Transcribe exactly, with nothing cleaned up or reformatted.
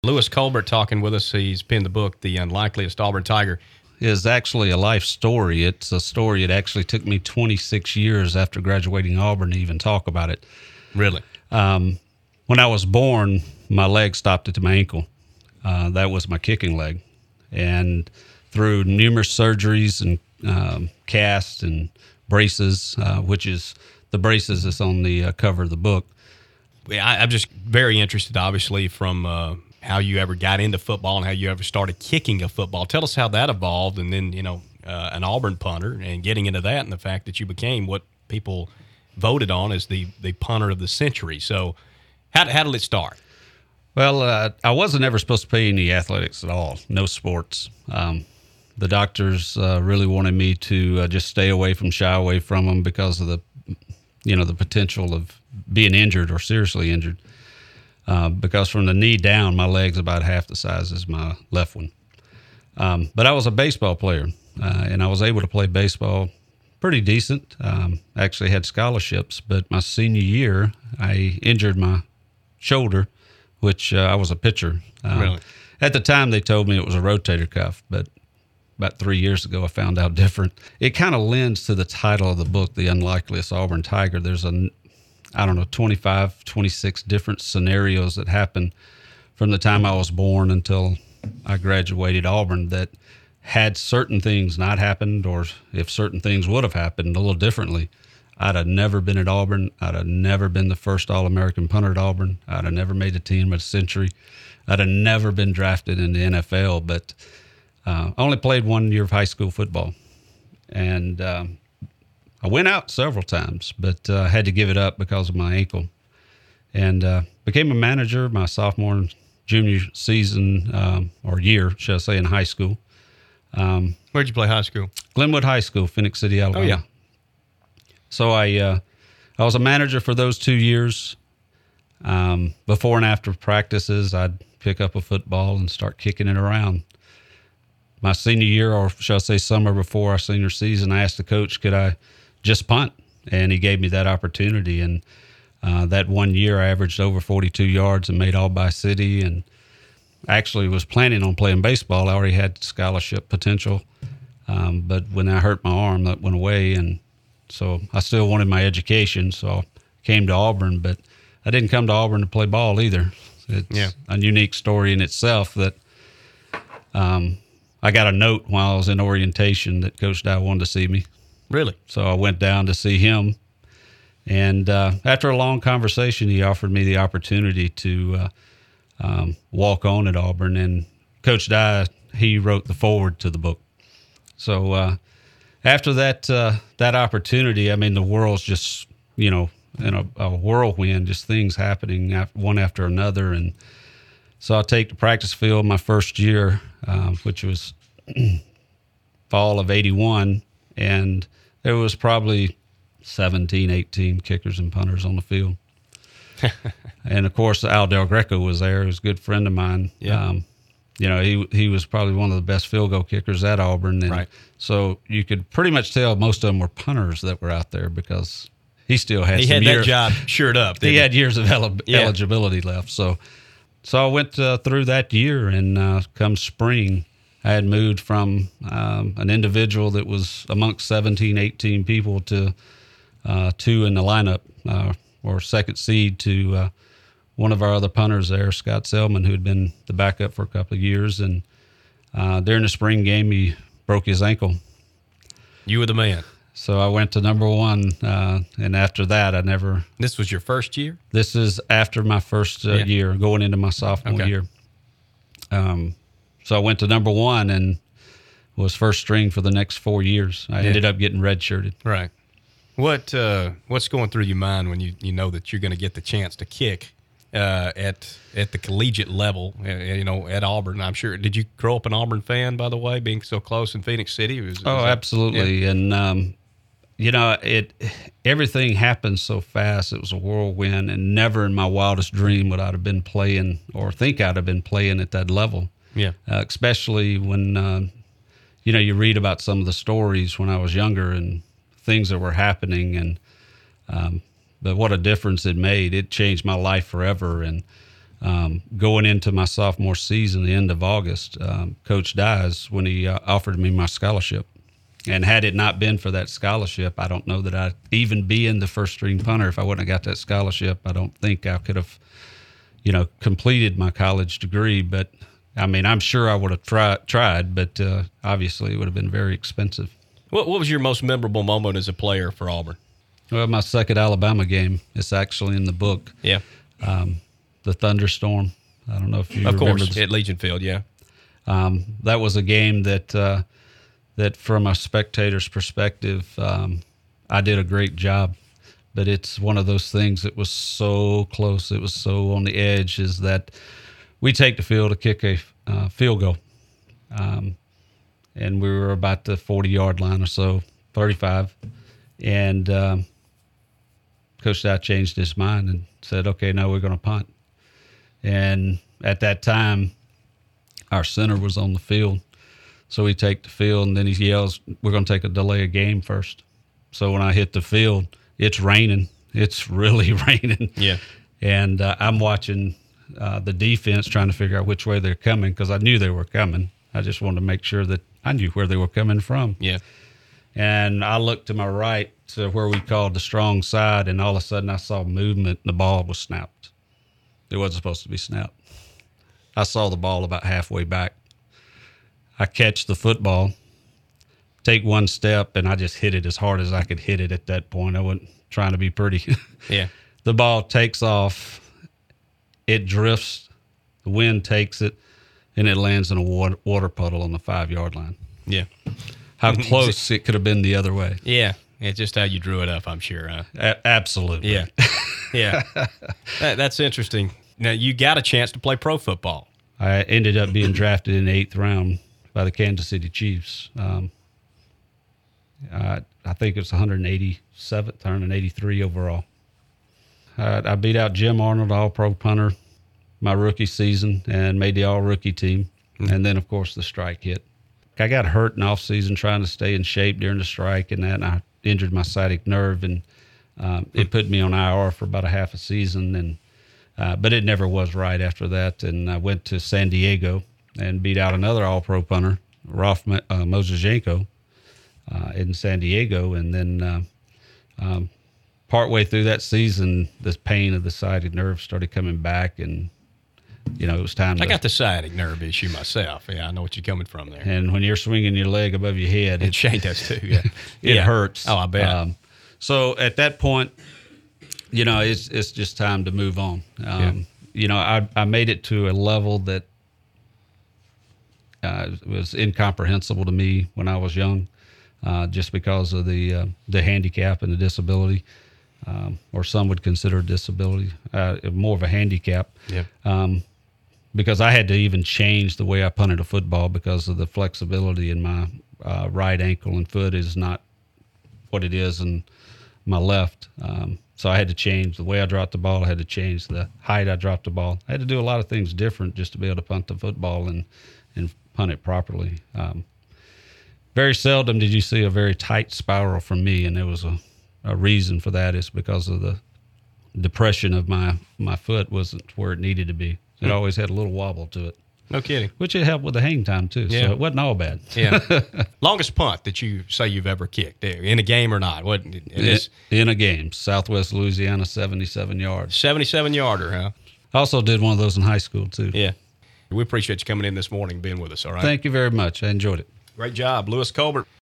Lewis Colbert talking with us. He's penned the book, The Unlikeliest Auburn Tiger. Is actually a life story. It's a story. It actually took me twenty-six years after graduating Auburn to even talk about it. Really? Um, when I was born, my leg stopped at my ankle. Uh, that was my kicking leg. And through numerous surgeries and um, casts and braces, uh, which is the braces that's on the uh, cover of the book. I, I'm just very interested, obviously, from uh, how you ever got into football and how you ever started kicking a football. Tell us how that evolved, and then, you know, uh, an Auburn punter, and getting into that, and the fact that you became what people voted on as the, the punter of the century. So how, how did it start? Well, uh, I wasn't ever supposed to play any athletics at all, no sports. Um, the doctors uh, really wanted me to uh, just stay away from, shy away from them because of the, you know, the potential of being injured or seriously injured. Uh, because from the knee down, my leg's about half the size as my left one. Um, but I was a baseball player, uh, and I was able to play baseball pretty decent. Um, actually had scholarships, but my senior year, I injured my shoulder, which uh, I was a pitcher. Um, really? At the time, they told me it was a rotator cuff, but about three years ago, I found out different. It kind of lends to the title of the book, The Unlikeliest Auburn Tiger. There's a I don't know, twenty-five, twenty-six different scenarios that happened from the time I was born until I graduated Auburn that had certain things not happened, or if certain things would have happened a little differently, I'd have never been at Auburn. I'd have never been the first All-American punter at Auburn. I'd have never made the team of the century. I'd have never been drafted in the N F L, but uh, I only played one year of high school football. And um, I went out several times, but I uh, had to give it up because of my ankle, and uh, became a manager my sophomore and junior season, um, or year, should I say, in high school. Um, Where'd you play high school? Glenwood High School, Phoenix City, Alabama. Oh, yeah. So I uh, I was a manager for those two years. Um, before and after practices, I'd pick up a football and start kicking it around. My senior year, or shall I say summer before our senior season, I asked the coach, could I just punt, and he gave me that opportunity. And uh, that one year I averaged over forty-two yards and made All-By-City, and actually was planning on playing baseball. I already had scholarship potential, um, but when I hurt my arm, that went away, and so I still wanted my education, so I came to Auburn, but I didn't come to Auburn to play ball either. It's yeah. a unique story in itself that um, I got a note while I was in orientation that Coach Dye wanted to see me. Really? So I went down to see him, and uh, after a long conversation, he offered me the opportunity to uh, um, walk on at Auburn. And Coach Dye, he wrote the foreword to the book. So uh, after that uh, that opportunity, I mean, the world's just, you know, in a, a whirlwind, just things happening one after another. And so I take the practice field my first year, uh, which was fall of eighty-one, and there was probably seventeen, eighteen kickers and punters on the field. And, of course, Al Del Greco was there. He was a good friend of mine. Yeah. Um, you know, he he was probably one of the best field goal kickers at Auburn. And right. So you could pretty much tell most of them were punters that were out there because he still had he some had years. that job shored up. He he had years of el- yeah. eligibility left. So, so I went uh, through that year, and uh, come spring, I had moved from um, an individual that was amongst seventeen, eighteen people to uh, two in the lineup, uh, or second seed, to uh, one of our other punters there, Scott Selman, who had been the backup for a couple of years. And uh, during the spring game, he broke his ankle. You were the man. So I went to number one, uh, and after that, I never... This was your first year? This is after my first uh, yeah. year, going into my sophomore okay. year. Um, so I went to number one and was first string for the next four years. I yeah. ended up getting redshirted. Right. What uh, what's going through your mind when you, you know that you're going to get the chance to kick uh, at at the collegiate level? Uh, you know, at Auburn. I'm sure. Did you grow up an Auburn fan, by the way, being so close in Phoenix City? Was, oh, was that, absolutely. Yeah. And um, you know, it everything happened so fast. It was a whirlwind, and never in my wildest dream would I have been playing or think I'd have been playing at that level. Yeah. Uh, especially when uh, you know, you read about some of the stories when I was younger and things that were happening, and um, but what a difference it made. It changed my life forever. And Um, going into my sophomore season, the end of August, um, Coach Dyes, when he uh, offered me my scholarship. And had it not been for that scholarship, I don't know that I'd even be in the first string punter. If I wouldn't have got that scholarship, I don't think I could have, you know, completed my college degree. But I mean, I'm sure I would have try, tried, but uh, obviously it would have been very expensive. What, what was your most memorable moment as a player for Auburn? Well, my second Alabama game. It's actually in the book. Yeah. Um, the thunderstorm. I don't know if you of remember. Of course, the, at Legion Field, yeah. Um, that was a game that, uh, that from a spectator's perspective, um, I did a great job. But it's one of those things that was so close. It was so on the edge, is that we take the field to kick a uh, field goal. Um, and we were about the forty-yard line or so, thirty-five. And um, Coach Dye changed his mind and said, okay, now we're going to punt. And at that time, our center was on the field. So we take the field, and then he yells, we're going to take a delay of game first. So when I hit the field, it's raining. It's really raining. Yeah. And uh, I'm watching uh, the defense trying to figure out which way they're coming, because I knew they were coming. I just wanted to make sure that I knew where they were coming from. Yeah. And I looked to my right to where we called the strong side, and all of a sudden I saw movement, and the ball was snapped. It wasn't supposed to be snapped. I saw the ball about halfway back. I catch the football, take one step, and I just hit it as hard as I could hit it at that point. I wasn't trying to be pretty. Yeah. The ball takes off. It drifts. The wind takes it, and it lands in a water, water puddle on the five-yard line. Yeah. How close it could have been the other way. Yeah. It's just how you drew it up, I'm sure. Huh? A- absolutely. Yeah. Yeah. that, that's interesting. Now, you got a chance to play pro football. I ended up being drafted in the eighth round by the Kansas City Chiefs. Um, I, I think it was one hundred eighty-seventh, one hundred eighty-three overall. I, I beat out Jim Arnold, all-pro punter, my rookie season, and made the all-rookie team. Mm-hmm. And then, of course, the strike hit. I got hurt in off-season trying to stay in shape during the strike, and that, and I injured my sciatic nerve, and um, it put me on I R for about a half a season. And uh, but it never was right after that, and I went to San Diego and beat out another all-pro punter, Ralph uh, Mozajenko, uh, in San Diego. And then uh, um, partway through that season, the pain of the sciatic nerve started coming back, and you know, it was time to... I got the sciatic nerve issue myself. Yeah, I know what you're coming from there. And when you're swinging your leg above your head... And it, Shane does too, yeah. It yeah. hurts. Oh, I bet. Um, so at that point, you know, it's it's just time to move on. Um, yeah. You know, I, I made it to a level that uh, was incomprehensible to me when I was young, uh, just because of the, uh, the handicap and the disability. Um, or some would consider a disability, uh, more of a handicap. Yeah. Um, because I had to even change the way I punted a football because of the flexibility in my uh, right ankle and foot is not what it is in my left. Um, so I had to change the way I dropped the ball. I had to change the height I dropped the ball. I had to do a lot of things different just to be able to punt the football and, and punt it properly. Um, very seldom did you see a very tight spiral from me, and there was a, a reason for that. Is because of the depression of my, my foot wasn't where it needed to be. It hmm. always had a little wobble to it. No kidding. Which it helped with the hang time, too. Yeah. So it wasn't all bad. Yeah. Longest punt that you say you've ever kicked there, in a game or not? What, it is in a game. Southwest Louisiana, seventy-seven yards. seventy-seven yarder, huh? I also did one of those in high school, too. Yeah. We appreciate you coming in this morning, being with us, all right? Thank you very much. I enjoyed it. Great job. Lewis Colbert.